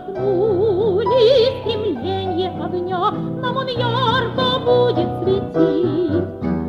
коснулись стремленья огня, нам он ярко будет светить.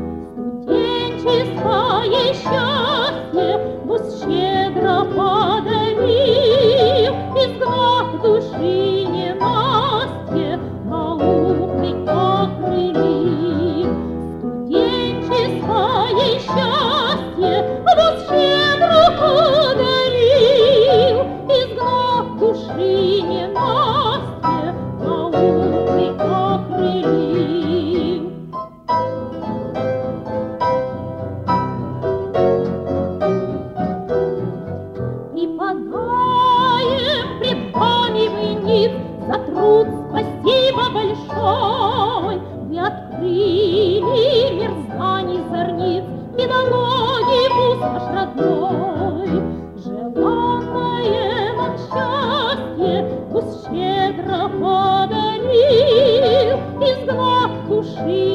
Студенческое счастье пусть щедро подарил, изгнав души ненастье, наукой окрылив. Студенческое счастье пусть щедро подарил, изгнав души ненастье, наукой окрылив. Припадаем пред вами мы ниц, за труд спасибо большой. Вы открыли мир знаний зорниц, педагоги вуз наш родной. Желанное вам счастье пусть щедро подарил, изгнав души